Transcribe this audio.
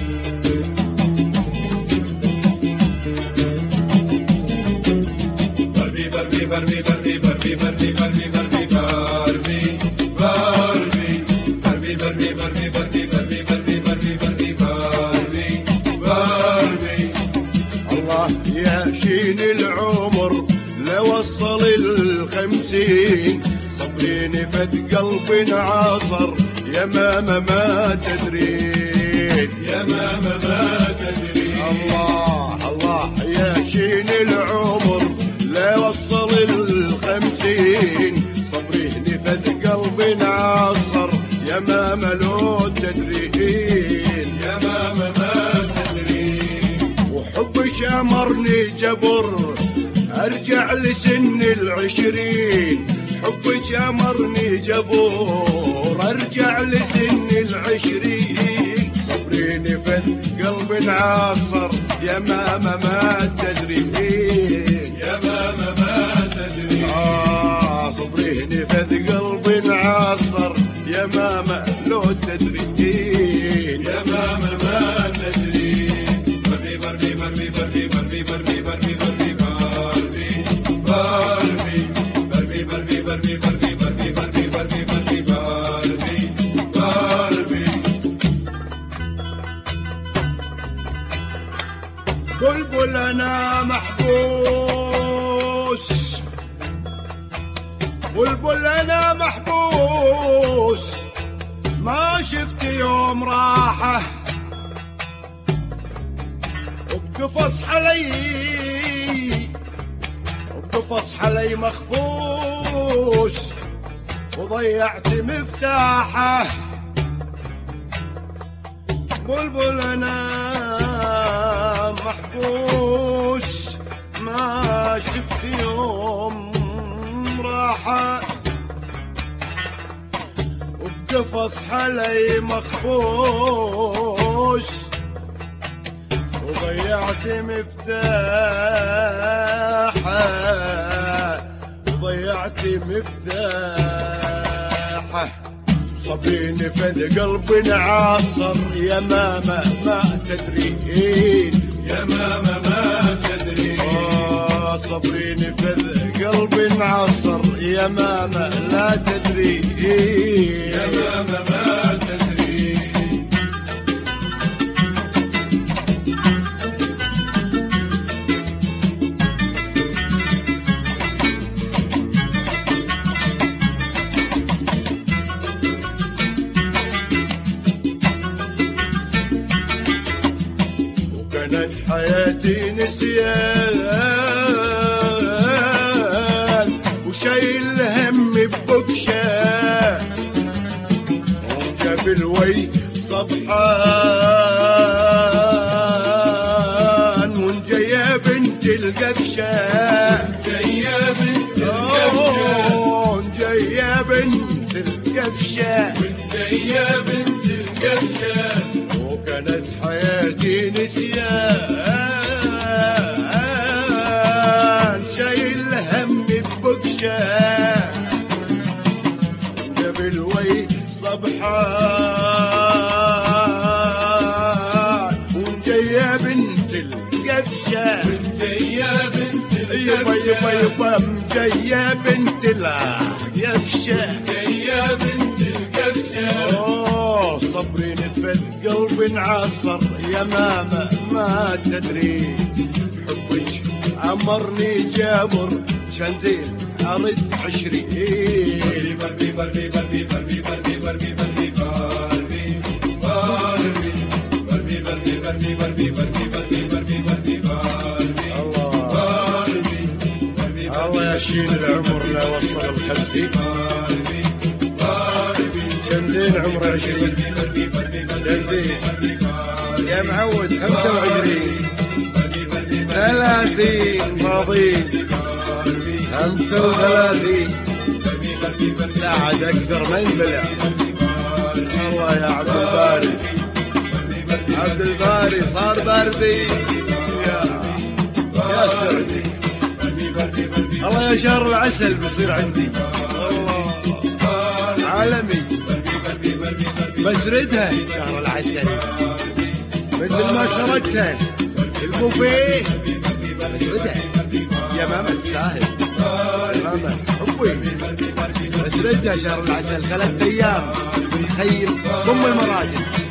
الله يهشين العمر لوصل ال50 صبرين فد قلب عاصر يا ماما ما تدرين يا ماما ما تدرين. الله الله يهشين العمر لوصل ال50 صبرين فد قلب عاصر يا ماما لو تدرين يا ماما ما تدرين. وحبك امرني جبر ارجع لسن ال20 حبك امرني جبر ارجع لسن ال20 صبريني فد قلب عاصر يا ماما ما تدرين يا ماما ما تدرين. صبريني فد قلب عاصر يا ماما لو تدرين يا ماما ما تدرين. بربي بربي بربي بربي بربي بربي بربي بربي بربي بربي بربي بربي بربي بربي بربي بربي بربي بربي بربي. بلبل انا محبوس بلبل انا محبوس ما شفت يوم راحه وبقفص حلي وبقفص حلي مخفوس وضيعت مفتاحه بلبل انا محبوس ما شفت يوم راحه وبقفص حلي مخفوس وضيعت مفتاحه وضيعت مفتاحه صبريني فد قلب عاصر يا ماما ما تدرين يا ماما ما تدرين. صبريني فد قلب عاصر يا ماما لا تدرين يا ماما ما تدرين. وكانت حياتي نسيان وشايل هم ببكشة وجاب الوي صبحان ونجيا بنت القفشة جاية بنت القفشة ونجيا بنت القفشة جاية بنت القفشة. وكانت حياتي نسيان شايل هم ببكشة قبل وي صبحان ونجيا بنت القفشة جاية بنت يبا يبا يبا مجيا بنت القفشة جاية بنت القفشة. صبرين فد قلب عصر يا ماما ما تدري حبك امرني جابر شان زين ارد 20 بربي بربي بربي بربي بربي بربي بربي بربي بربي بربي بربي بربي بربي بربي بربي بربي بربي. الله يشيل العمر لا وصل ال50 شان زين عمره 20 شان زين يا معود 25 30 فاضيين 35 لا عاد اكثر ما ينبلع. الله يا عبد الباري عبد الباري صار باردي يا سعدي. الله يا شهر العسل بيصير عندي الله عالمي بسردها شهر العسل مثل ما سردتها البوفيه اسردها يا ماما تستاهل يا ماما حبي اسردها شهر العسل 3 أيام بنخيم ضم المراجل